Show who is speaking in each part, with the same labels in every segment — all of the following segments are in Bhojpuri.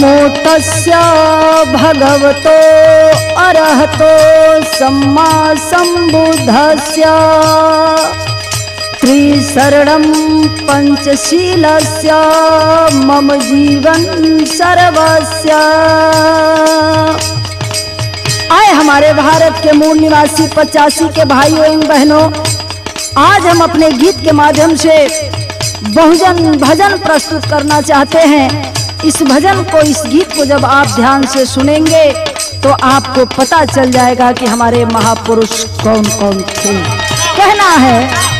Speaker 1: नमो तस्य भगवतो अरहतो सम्मा सम्बुद्धस्य त्रिशरणं पंचशीलस्य मम जीवन सर्वस्य। आए हमारे भारत के मूल निवासी 85 के भाइयों एवं बहनों, आज हम अपने गीत के माध्यम से बहुजन भजन प्रस्तुत करना चाहते हैं। इस भजन को, इस गीत को जब आप ध्यान से सुनेंगे तो आपको पता चल जाएगा कि हमारे महापुरुष कौन कौन थे। कहना है,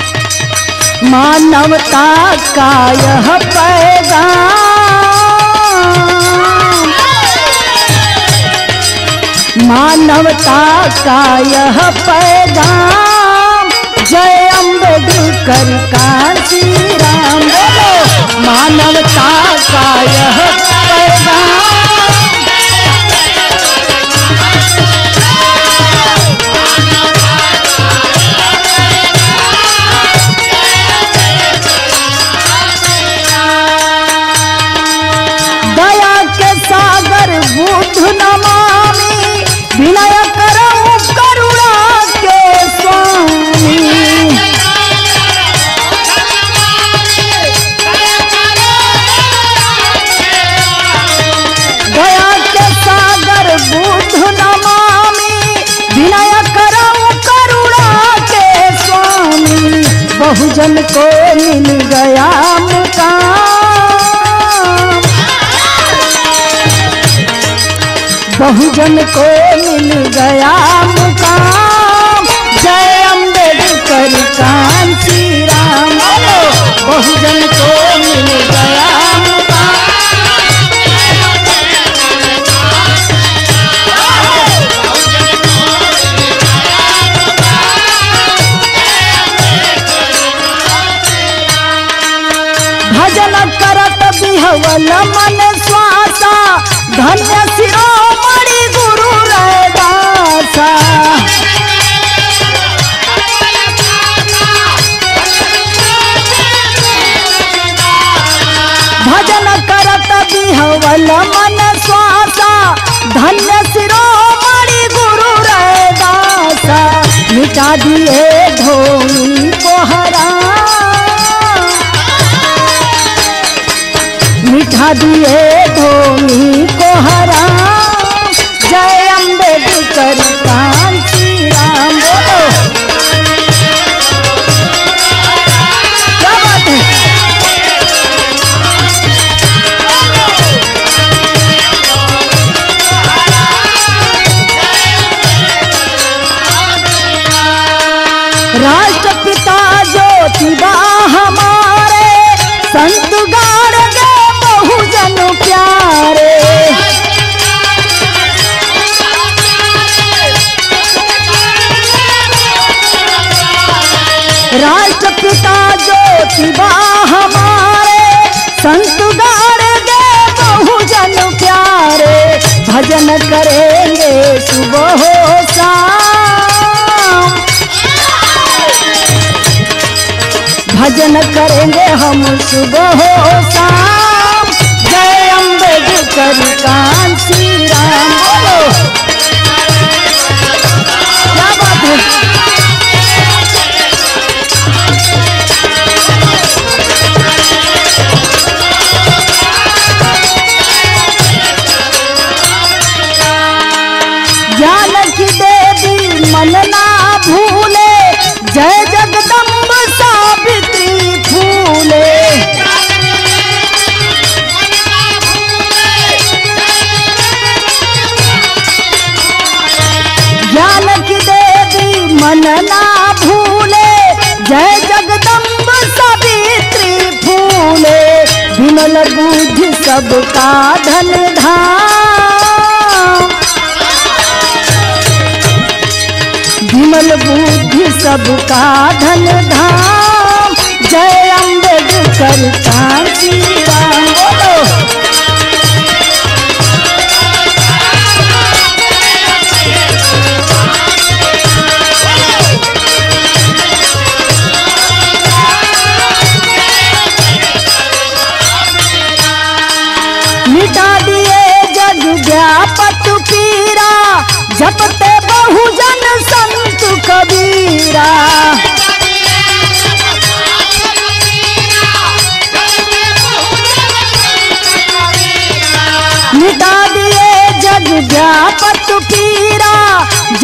Speaker 1: मानवता का यह पैगाम, मानवता का यह पैगाम, जय अम्बेडकर कांची राम। बोलो, मानवता का यह पैगाम, दया के सागर बुद्ध नमामि, विनय करऊं करुणा के स्वामी। दया के सागर बुद्ध नमामि, विनय करऊं करुणा के स्वामी। बहुजन को मिल गया मुकाम, बहुजन को मिल गया मुकाम, जय अम्बेडकर कांची राम। बहुजन को मिल गया मुकाम, भजन करत बिहवल मन श्वासा, धन्य शिरोमणि गुरु रैदासा। भजन करत बिहवल मन श्वासा, धन्य शिरोमणि गुरु रैदासा। मिटा दिए ढोंगी को हराम, मिटा दिए ढोंगी को हराम, जय अम्बेडकर कांची राम। बोलो, क्या बात है। राष्ट्रपिता ज्योतिबा हमारे, संत गाड़ गए बहुजन प्यारे। राष्ट्रपिता ज्योतिबा हमारे, संत गाड़ गए बहुजन प्यारे। भजन करेंगे सुबह हो शाम, भजन करेंगे हम सुबह हो शाम, जय अम्बेडकर कांची राम। बोलो, क्या बात है। ज्ञान की देवी मन ना भूले, जय जगदम्ब सावित्री फूले। ज्ञान की देवी मन ना भूले, जय जगदम्ब सावित्री फूले। विमल बुद्धि सबका धन धाम, विमल बुद्धि सबका धन धाम, जय अम्बेडकर कांची राम। बोलो, मिटा दिए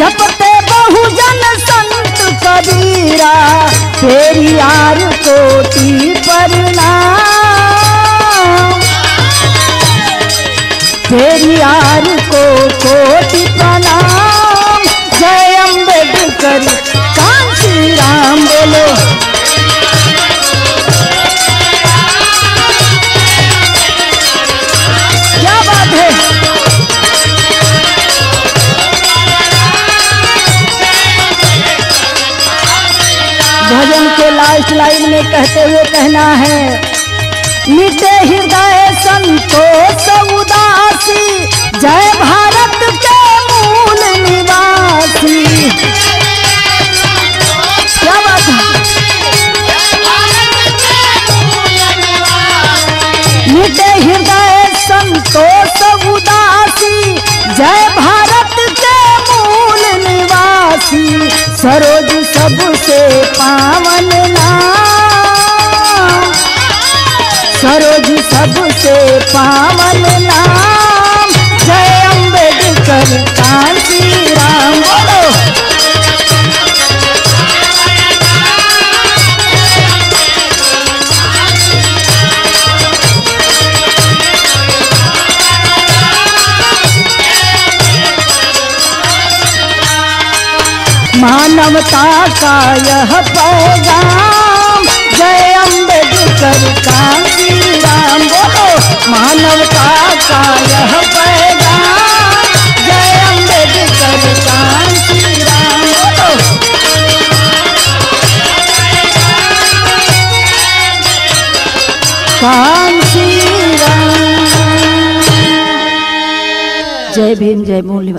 Speaker 1: जपते बहुजन संत कबीरा, पेरियार कोटि प्रणाम, पेरियार को कोटि प्रणाम। जय अम्बेडकर कांची राम बोलो। क्या बात है। भजन के लास्ट लाइन में कहते हुए कहना है, मिटे हृदय संतोष उदासी, जय भारत के मूल निवासी। क्या बात है। मिटे हृदय संतोष उदासी, जय भारत के मूल निवासी। सरोज सबसे पावन नाम, सरोज सबसे पावन नाम। जय अम्बेडकर कांची राम बोलो। मानवता का यह पैगाम, जय अम्बेडकर कांची राम बोलो। मानवता का यह पैगाम, जय अम्बेडकर कांची राम बोलो। कांची राम। जय भीम, जय मूल निवासी।